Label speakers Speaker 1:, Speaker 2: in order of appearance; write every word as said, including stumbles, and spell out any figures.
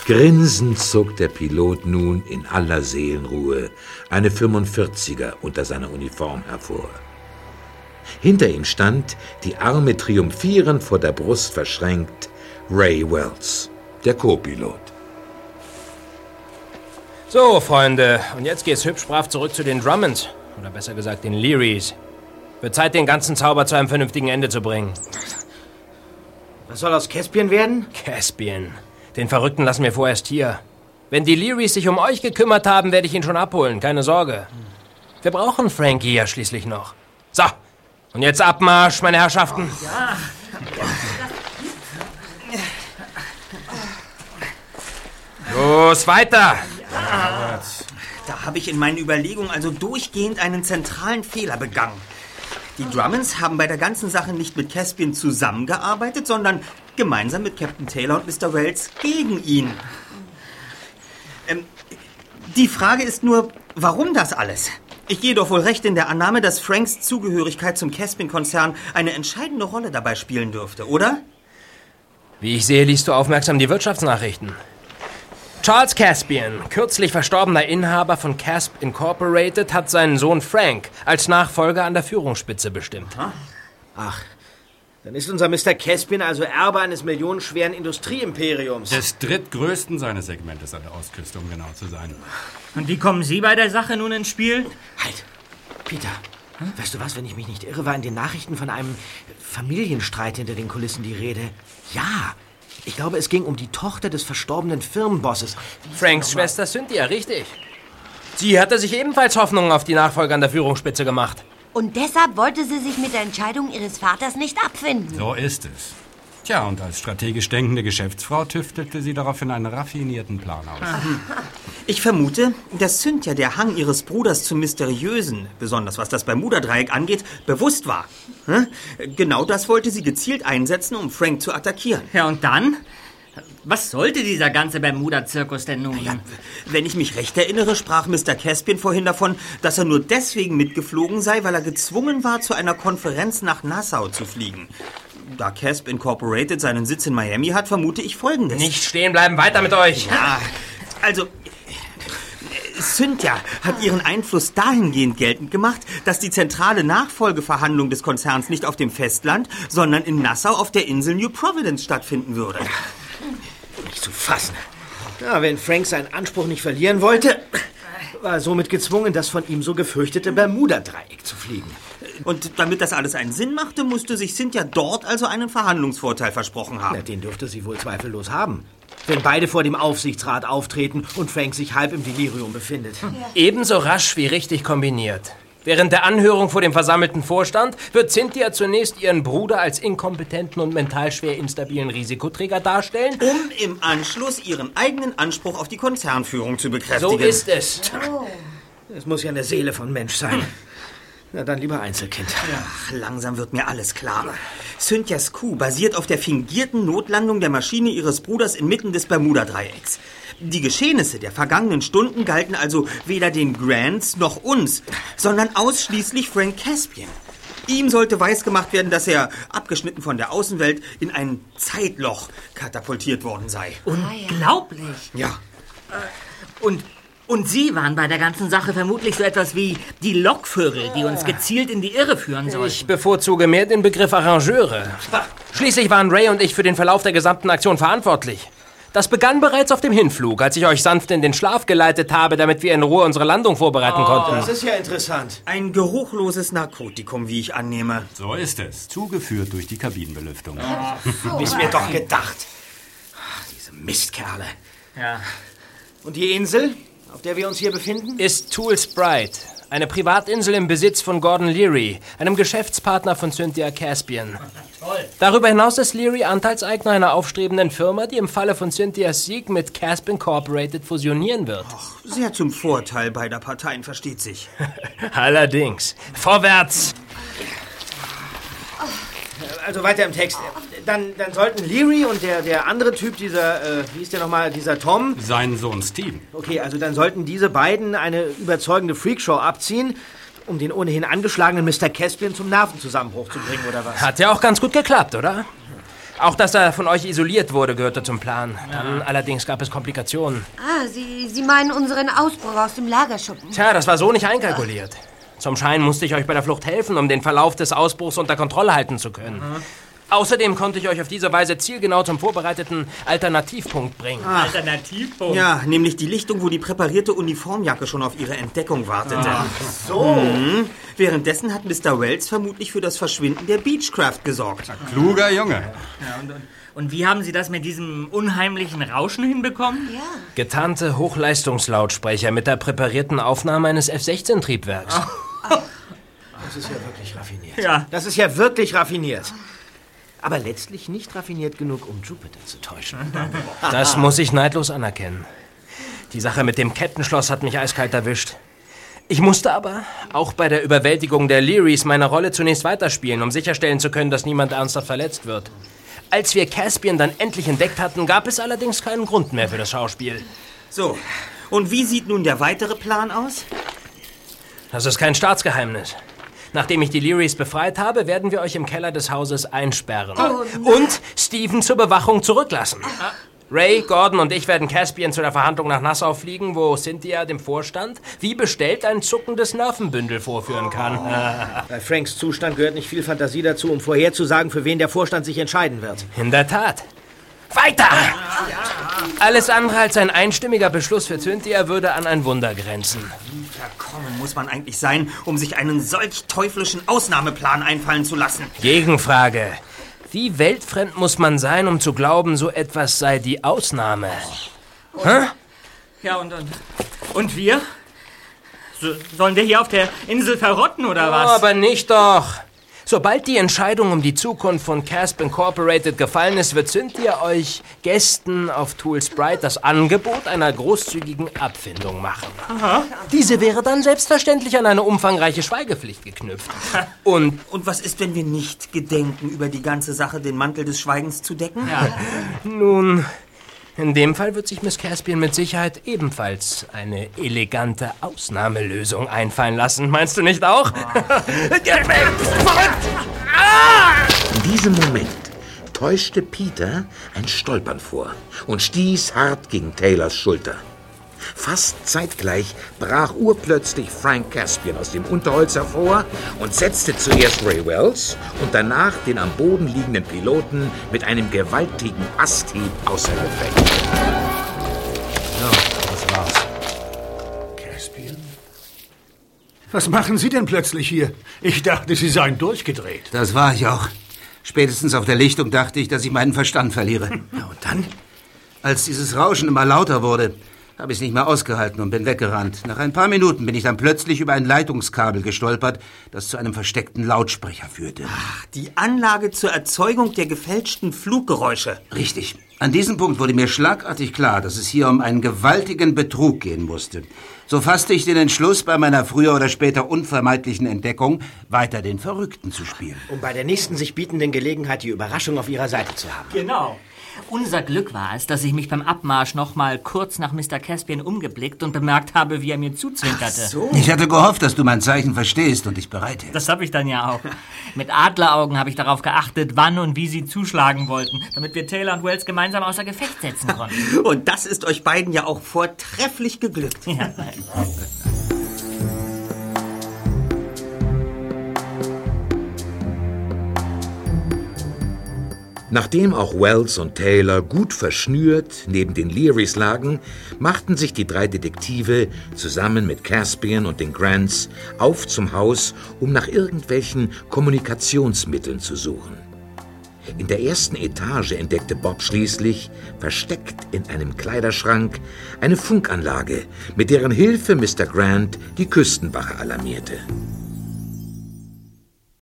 Speaker 1: Grinsend zog der Pilot nun in aller Seelenruhe eine fünfundvierziger unter seiner Uniform hervor. Hinter ihm stand, die Arme triumphierend vor der Brust verschränkt, Ray Wells, der Co-Pilot.
Speaker 2: So, Freunde, und jetzt geht's hübsch brav zurück zu den Drummonds. Oder besser gesagt den Learys. Wird Zeit, den ganzen Zauber zu einem vernünftigen Ende zu bringen.
Speaker 3: Was soll aus Caspian werden?
Speaker 2: Caspian. Den Verrückten lassen wir vorerst hier. Wenn die Learys sich um euch gekümmert haben, werde ich ihn schon abholen, keine Sorge. Wir brauchen Frankie ja schließlich noch. So, und jetzt Abmarsch, meine Herrschaften.
Speaker 3: Oh, ja.
Speaker 2: Los, weiter!
Speaker 3: Ja. Da habe ich in meinen Überlegungen also durchgehend einen zentralen Fehler begangen. Die Drummonds haben bei der ganzen Sache nicht mit Caspian zusammengearbeitet, sondern gemeinsam mit Captain Taylor und Mister Wells gegen ihn. Ähm, die Frage ist nur, warum das alles? Ich gehe doch wohl recht in der Annahme, dass Franks Zugehörigkeit zum Caspian-Konzern eine entscheidende Rolle dabei spielen dürfte, oder?
Speaker 2: Wie ich sehe, liest du aufmerksam die Wirtschaftsnachrichten. Charles Caspian, kürzlich verstorbener Inhaber von Casp Incorporated, hat seinen Sohn Frank als Nachfolger an der Führungsspitze bestimmt.
Speaker 3: Ach, dann ist unser Mister Caspian also Erbe eines millionenschweren Industrieimperiums.
Speaker 4: Des drittgrößten seines Segmentes an der Ostküste, um genau zu sein.
Speaker 5: Und wie kommen Sie bei der Sache nun ins Spiel?
Speaker 3: Halt, Peter, hm? Weißt du was, wenn ich mich nicht irre, war in den Nachrichten von einem Familienstreit hinter den Kulissen die Rede. Ja, ich glaube, es ging um die Tochter des verstorbenen Firmenbosses.
Speaker 2: Franks Schwester Cynthia, richtig. Sie hatte sich ebenfalls Hoffnungen auf die Nachfolger an der Führungsspitze gemacht.
Speaker 6: Und deshalb wollte sie sich mit der Entscheidung ihres Vaters nicht abfinden.
Speaker 4: So ist es. Tja, und als strategisch denkende Geschäftsfrau tüftelte sie daraufhin einen raffinierten Plan aus.
Speaker 3: Ich vermute, dass Cynthia der Hang ihres Bruders zum Mysteriösen, besonders was das Bermuda-Dreieck angeht, bewusst war. Genau das wollte sie gezielt einsetzen, um Frank zu attackieren.
Speaker 5: Ja, und dann? Was sollte dieser ganze Bermuda-Zirkus denn nun?
Speaker 3: Ja, wenn ich mich recht erinnere, sprach Mister Caspian vorhin davon, dass er nur deswegen mitgeflogen sei, weil er gezwungen war, zu einer Konferenz nach Nassau zu fliegen. Da Casp Incorporated seinen Sitz in Miami hat, vermute ich Folgendes.
Speaker 2: Nicht stehen bleiben, weiter mit euch.
Speaker 3: Ja, also, Cynthia hat ihren Einfluss dahingehend geltend gemacht, dass die zentrale Nachfolgeverhandlung des Konzerns nicht auf dem Festland, sondern in Nassau auf der Insel New Providence stattfinden würde. Nicht zu fassen. Ja, wenn Frank seinen Anspruch nicht verlieren wollte, war er somit gezwungen, das von ihm so gefürchtete Bermuda-Dreieck zu fliegen. Und damit das alles einen Sinn machte, musste sich Cynthia dort also einen Verhandlungsvorteil versprochen haben. Ja, den dürfte sie wohl zweifellos haben. Wenn beide vor dem Aufsichtsrat auftreten und Frank sich halb im Delirium befindet.
Speaker 2: Hm. Ebenso rasch wie richtig kombiniert. Während der Anhörung vor dem versammelten Vorstand wird Cynthia zunächst ihren Bruder als inkompetenten und mental schwer instabilen Risikoträger darstellen,
Speaker 3: um im Anschluss ihren eigenen Anspruch auf die Konzernführung zu bekräftigen.
Speaker 2: So ist es.
Speaker 3: Oh. Das muss ja eine Seele von Mensch sein. Na dann lieber Einzelkind. Ach, langsam wird mir alles klar. Cynthias Coup basiert auf der fingierten Notlandung der Maschine ihres Bruders inmitten des Bermuda-Dreiecks. Die Geschehnisse der vergangenen Stunden galten also weder den Grants noch uns, sondern ausschließlich Frank Caspian. Ihm sollte weisgemacht werden, dass er, abgeschnitten von der Außenwelt, in ein Zeitloch katapultiert worden sei.
Speaker 5: Unglaublich.
Speaker 3: Ja.
Speaker 5: Und, und Sie waren bei der ganzen Sache vermutlich so etwas wie die Lockvögel, die uns gezielt in die Irre führen sollten.
Speaker 2: Ich bevorzuge mehr den Begriff Arrangeure. Schließlich waren Ray und ich für den Verlauf der gesamten Aktion verantwortlich. Das begann bereits auf dem Hinflug, als ich euch sanft in den Schlaf geleitet habe, damit wir in Ruhe unsere Landung vorbereiten
Speaker 3: oh,
Speaker 2: konnten.
Speaker 3: Das ist ja interessant. Ein geruchloses Narkotikum, wie ich annehme.
Speaker 4: So ist es. Zugeführt durch die Kabinenbelüftung.
Speaker 3: Oh, ist mir doch gedacht. Ach, diese Mistkerle.
Speaker 5: Ja.
Speaker 3: Und die Insel, auf der wir uns hier befinden?
Speaker 2: Ist Tools Bright. Eine Privatinsel im Besitz von Gordon Leary, einem Geschäftspartner von Cynthia Caspian.
Speaker 5: Toll.
Speaker 2: Darüber hinaus ist Leary Anteilseigner einer aufstrebenden Firma, die im Falle von Cynthias Sieg mit Casp Incorporated fusionieren wird.
Speaker 3: Ach, sehr zum Vorteil beider Parteien, versteht sich.
Speaker 2: Allerdings. Vorwärts!
Speaker 3: Also weiter im Text. Dann, dann sollten Leary und der, der andere Typ, dieser, äh, wie ist der nochmal, dieser Tom?
Speaker 4: Sein Sohn Steve.
Speaker 3: Okay, also dann sollten diese beiden eine überzeugende Freakshow abziehen, um den ohnehin angeschlagenen Mister Caspian zum Nervenzusammenbruch zu bringen, oder was?
Speaker 2: Hat ja auch ganz gut geklappt, oder? Auch, dass er von euch isoliert wurde, gehörte zum Plan. Dann allerdings gab es Komplikationen.
Speaker 6: Ah, Sie, Sie meinen unseren Ausbruch aus dem Lagerschuppen?
Speaker 2: Tja, das war so nicht einkalkuliert. Zum Schein musste ich euch bei der Flucht helfen, um den Verlauf des Ausbruchs unter Kontrolle halten zu können. Mhm. Außerdem konnte ich euch auf diese Weise zielgenau zum vorbereiteten Alternativpunkt bringen.
Speaker 3: Ach.
Speaker 5: Alternativpunkt?
Speaker 3: Ja, nämlich die Lichtung, wo die präparierte Uniformjacke schon auf ihre Entdeckung wartete.
Speaker 5: Ach
Speaker 3: so. Mhm. Währenddessen hat Mister Wells vermutlich für das Verschwinden der Beechcraft gesorgt.
Speaker 4: Kluger Junge.
Speaker 5: Ja, und, und, und wie haben Sie das mit diesem unheimlichen Rauschen hinbekommen?
Speaker 6: Ja.
Speaker 2: Getarnte Hochleistungslautsprecher mit der präparierten Aufnahme eines F sechzehn Triebwerks.
Speaker 5: Oh.
Speaker 7: Das ist ja wirklich raffiniert.
Speaker 5: Ja.
Speaker 7: Das ist ja wirklich raffiniert. Aber letztlich nicht raffiniert genug, um Jupiter zu täuschen.
Speaker 2: Das muss ich neidlos anerkennen. Die Sache mit dem Kettenschloss hat mich eiskalt erwischt. Ich musste aber, auch bei der Überwältigung der Learys, meine Rolle zunächst weiterspielen, um sicherstellen zu können, dass niemand ernsthaft verletzt wird. Als wir Caspian dann endlich entdeckt hatten, gab es allerdings keinen Grund mehr für das Schauspiel.
Speaker 3: So, und wie sieht nun der weitere Plan aus?
Speaker 2: Das ist kein Staatsgeheimnis. Nachdem ich die Learys befreit habe, werden wir euch im Keller des Hauses einsperren. Oh, und Stephen zur Bewachung zurücklassen. Ray, Gordon und ich werden Caspian zu der Verhandlung nach Nassau fliegen, wo Cynthia dem Vorstand, wie bestellt, ein zuckendes Nervenbündel vorführen kann.
Speaker 7: Bei Franks Zustand gehört nicht viel Fantasie dazu, um vorherzusagen, für wen der Vorstand sich entscheiden wird.
Speaker 2: In der Tat. Weiter! Alles andere als ein einstimmiger Beschluss für Cynthia würde an ein Wunder grenzen.
Speaker 3: Wie verkommen muss man eigentlich sein, um sich einen solch teuflischen Ausnahmeplan einfallen zu lassen?
Speaker 2: Gegenfrage. Wie weltfremd muss man sein, um zu glauben, so etwas sei die Ausnahme? Hä?
Speaker 5: Ja, und, und, und wir? So, sollen wir hier auf der Insel verrotten, oder was?
Speaker 2: Oh, aber nicht doch. Sobald die Entscheidung um die Zukunft von Casp Incorporated gefallen ist, wird Cynthia euch Gästen auf Tools Bright das Angebot einer großzügigen Abfindung machen.
Speaker 5: Aha.
Speaker 2: Diese wäre dann selbstverständlich an eine umfangreiche Schweigepflicht geknüpft. Und,
Speaker 3: Und was ist, wenn wir nicht gedenken, über die ganze Sache den Mantel des Schweigens zu decken?
Speaker 5: Ja.
Speaker 2: Nun, in dem Fall wird sich Miss Caspian mit Sicherheit ebenfalls eine elegante Ausnahmelösung einfallen lassen. Meinst du nicht auch?
Speaker 1: In diesem Moment täuschte Peter ein Stolpern vor und stieß hart gegen Taylors Schulter. Fast zeitgleich brach urplötzlich Frank Caspian aus dem Unterholz hervor und setzte zuerst Ray Wells und danach den am Boden liegenden Piloten mit einem gewaltigen Asthieb außer Gefecht.
Speaker 2: So, das war's.
Speaker 8: Caspian? Was machen Sie denn plötzlich hier? Ich dachte, Sie seien durchgedreht.
Speaker 9: Das war ich auch. Spätestens auf der Lichtung dachte ich, dass ich meinen Verstand verliere. Ja, und dann? Als dieses Rauschen immer lauter wurde, habe ich es nicht mehr ausgehalten und bin weggerannt. Nach ein paar Minuten bin ich dann plötzlich über ein Leitungskabel gestolpert, das zu einem versteckten Lautsprecher führte.
Speaker 3: Ach, die Anlage zur Erzeugung der gefälschten Fluggeräusche.
Speaker 9: Richtig. An diesem Punkt wurde mir schlagartig klar, dass es hier um einen gewaltigen Betrug gehen musste. So fasste ich den Entschluss, bei meiner früher oder später unvermeidlichen Entdeckung weiter den Verrückten zu spielen.
Speaker 7: Um bei der nächsten sich bietenden Gelegenheit die Überraschung auf Ihrer Seite zu haben.
Speaker 5: Genau. Unser Glück war es, dass ich mich beim Abmarsch noch mal kurz nach Mister Caspian umgeblickt und bemerkt habe, wie er mir zuzwinkerte.
Speaker 3: Ach so.
Speaker 9: Ich hatte gehofft, dass du mein Zeichen verstehst und dich bereit hältst.
Speaker 5: Das habe ich dann ja auch. Mit Adleraugen habe ich darauf geachtet, wann und wie sie zuschlagen wollten, damit wir Taylor und Wells gemeinsam außer Gefecht setzen konnten.
Speaker 3: Und das ist euch beiden ja auch vortrefflich geglückt.
Speaker 5: Ja.
Speaker 1: Nachdem auch Wells und Taylor gut verschnürt neben den Learys lagen, machten sich die drei Detektive zusammen mit Caspian und den Grants auf zum Haus, um nach irgendwelchen Kommunikationsmitteln zu suchen. In der ersten Etage entdeckte Bob schließlich, versteckt in einem Kleiderschrank, eine Funkanlage, mit deren Hilfe Mister Grant die Küstenwache alarmierte.